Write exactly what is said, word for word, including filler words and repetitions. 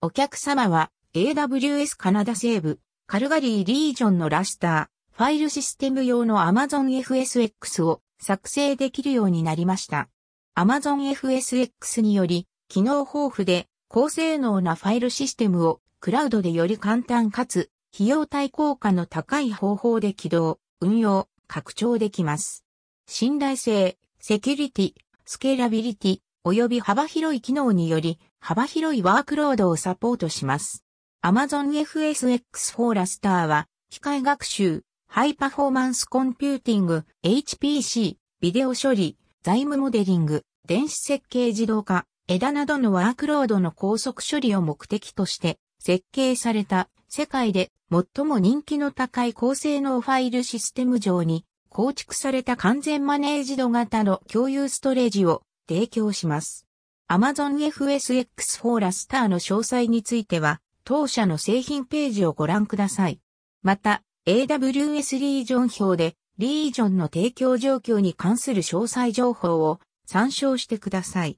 お客様は エーダブリューエス カナダ西部、カルガリーリージョンのラスター、ファイルシステム用の Amazon エフエスエックス を作成できるようになりました。Amazon エフエスエックス により、機能豊富で高性能なファイルシステムをクラウドでより簡単かつ費用対効果の高い方法で起動、運用、拡張できます。信頼性、セキュリティ、スケーラビリティ、及び幅広い機能により幅広いワークロードをサポートします。Amazon エフエスエックス フォー ラスターは機械学習、ハイパフォーマンスコンピューティング、エイチピーシー、ビデオ処理、財務モデリング、電子設計自動化、エダなどのワークロードの高速処理を目的として設計された世界で最も人気の高い高性能ファイルシステム上に構築された完全マネージド型の共有ストレージを提供します。Amazon エフエスエックス フォー ラスターの詳細については当社の製品ページをご覧ください。また、エーダブリューエス リージョン表でリージョンの提供状況に関する詳細情報を参照してください。